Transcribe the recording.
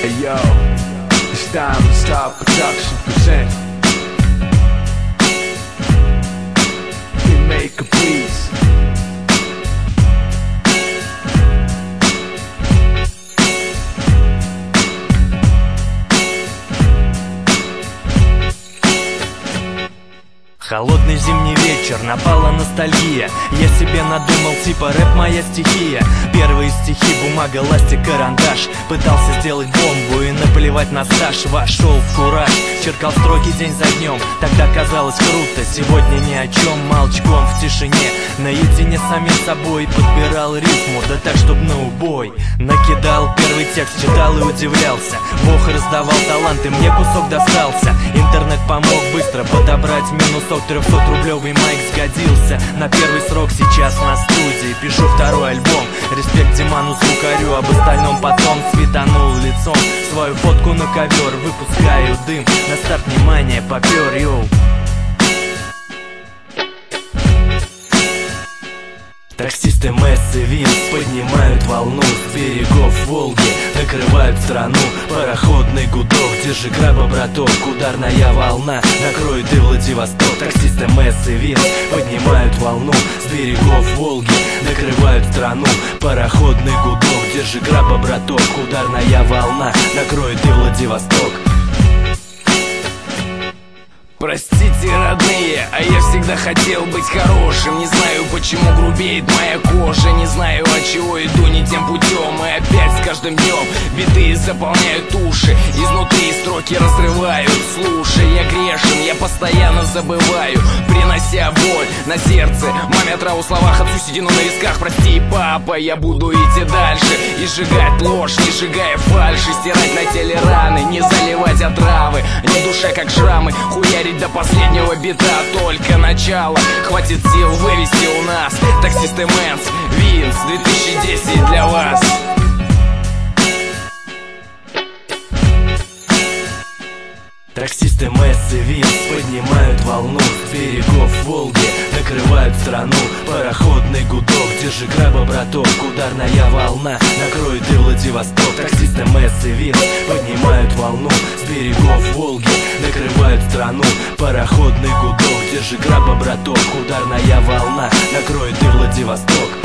Hey yo, it's time to start production present. Hitmaker, please. Холодный зимний вечер, напала ностальгия. Я себе надумал, типа рэп моя стихия. Первые стихи, бумага, ластик, карандаш. Пытался сделать бомбу и наплевать на стаж. Вошел в кураж, черкал строки день за днем. Тогда казалось круто, сегодня ни о чем. Молчком в тишине, наедине с самим собой. Подбирал рифму, да так, чтоб на убой. Накидал первый текст, читал и удивлялся. Бог раздавал таланты, мне кусок достался. Интернет помог быстро подобрать минусок. 300-рублевый майк сгодился на первый срок. Сейчас на студии пишу второй альбом. Респект Диману звукарю, об остальном потом. Светанул лицом свою фотку на ковер. Выпускаю дым, на старт внимание попер, йоу. Таксисты Месс и Винс поднимают волну с берегов Волги, накрывают страну. Пароходный гудок, держи краба, браток. Ударная волна накроет и Владивосток. Таксисты Месс и Винс поднимают волну с берегов Волги, накрывают страну. Пароходный гудок, держи краба, браток. Ударная волна накроет и Владивосток. Простите, родные, а я всегда хотел быть хорошим. Не знаю, почему грубеет моя кожа. Не знаю, от чего иду не тем путем. И опять с каждым днем биты заполняют уши. Изнутри строки разрывают. Слушай, я грешен, я постоянно забываю, принося боль на сердце. Маме отраву в словах, отцу седину на висках. Прости, папа, я буду идти дальше и сжигать ложь, не сжигая фальшь. И стирать на теле раны, не заливать отравы. Не в душе, как шрамы, хуярить до последнего бита, только начало. Хватит сил вывести у нас таксисты Мэнс, Винс, 2010 для вас. Таксисты Месс и Винс поднимают волну с берегов Волги, накрывают страну. Пароходный гудок, держи краба, браток. Ударная волна накроет и Владивосток. Таксисты Месс и Винс поднимают волну с берегов Волги, накрывают страну. Пароходный гудок, держи краба, браток. Ударная волна накроет и Владивосток.